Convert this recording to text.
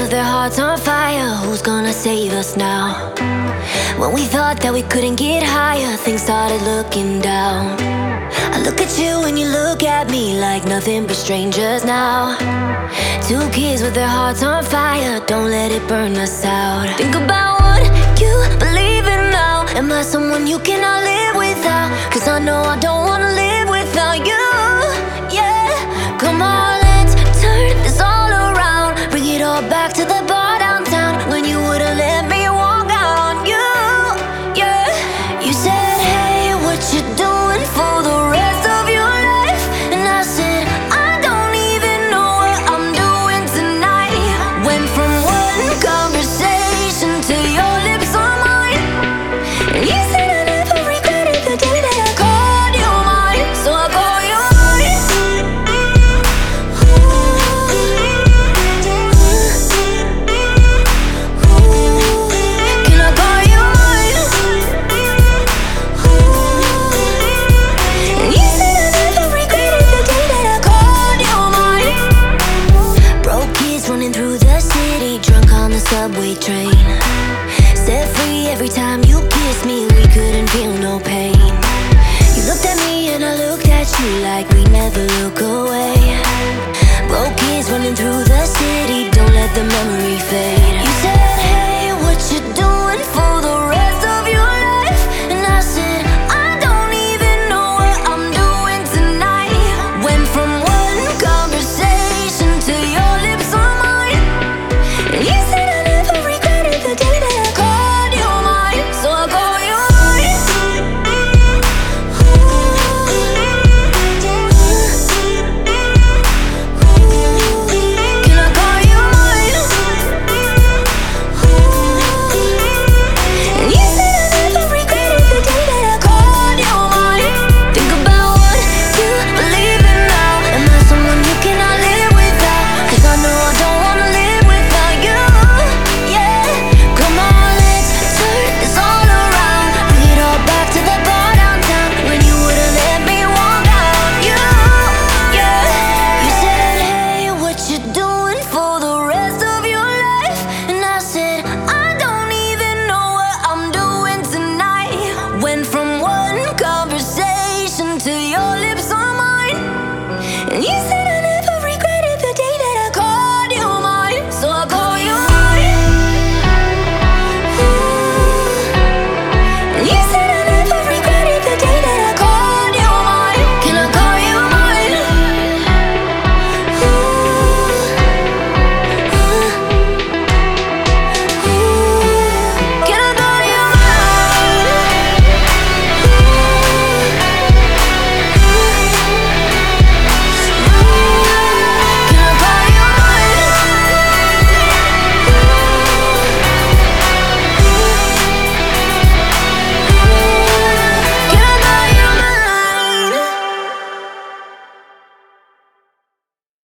with their hearts on fire. Who's gonna save us now? When we thought that we couldn't get higher, things started looking down. I look at you and you look at me like nothing but strangers now. Two kids with their hearts on fire, don't let it burn us out. Think about what you believe in now. Am I someone you cannot live without? Cause I know I don't wanna live without you. Yeah, come on, let's turn this all around. Bring it all back to the bar downtown when you would've let me walk out on you. Yeah, you said, hey, what you doing for the rest of your life? And I said, I don't even know what I'm doing tonight. Went from one conversation to your lips on mine. And you said I never regretted the day that I called you mine. So I call you mine. Can I call you mine? And you said I never regretted the day that I called you mine. Broke kids running through the city, drunk on the subway train. Set free every time you kissed me, we couldn't feel no pain. You looked at me and I looked at you like we never look away. Broke kids running through the city, don't let the memory fade. You said, hey, what you doing for the rest of your life? And I said, I don't even know what I'm doing tonight. Went from one conversation to your lips on mine. And you said I never regretted the day that I called you mine. So I call you mine. Can I call you mine? And you said I never regretted the day that I called you mine. Think about what you believe in now. Am I someone you cannot live without? Cause I know I don't wanna live without you. Yeah, come on, let's turn this all around. Bring it all back to the bar downtown when you would've let me walk out on you. Yeah, you said, hey, what you doing for the rest of your life? And I said, I don't even know what I'm doing tonight. Went from one conversation to your lips on mine. And you said I never regretted the day that I called you mine. So I call you mine. And you said